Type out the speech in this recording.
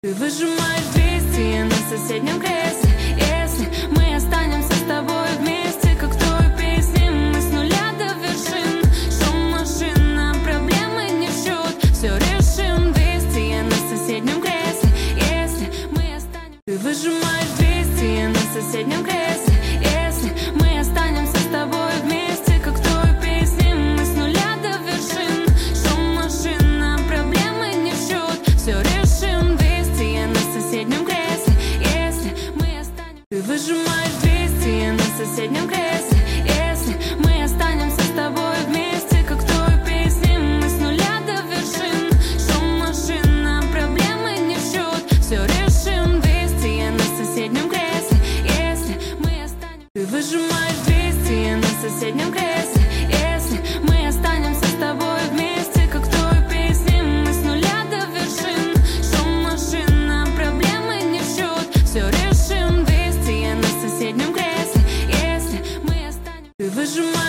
Ты выжимаешь 200 на соседнем кресле. Если мы останемся с тобой вместе, как в той песне, мы с нуля до вершин. Шум машина, проблемы не в счет, все решим. 200 на соседнем кресле. Если мы останемся. Ты выжимаешь 200 на соседнем кресле. Если мы останемся с тобой вместе, как в той песне, мы с нуля до вершин. Шум машина, проблемы не в счет, все решим. 200 на соседнем кресле. Если мы останемся. Ты выжимаешь 200 на соседнем кресле. Если мы останемся с тобой вместе, как в той песне, мы с нуля до вершин. Шум машина, проблемы не в счет, все решим. 200 на соседнем кресле. Если мы останемся. Ты выжимаешь 200 на соседнем кресле. Если мы останемся с тобой вместе, как в той песне, мы с нуля до вершин. Шум машина, проблемы не в счет, все решим. 200 на соседнем кресле. Если мы останемся. Ты выжимаешь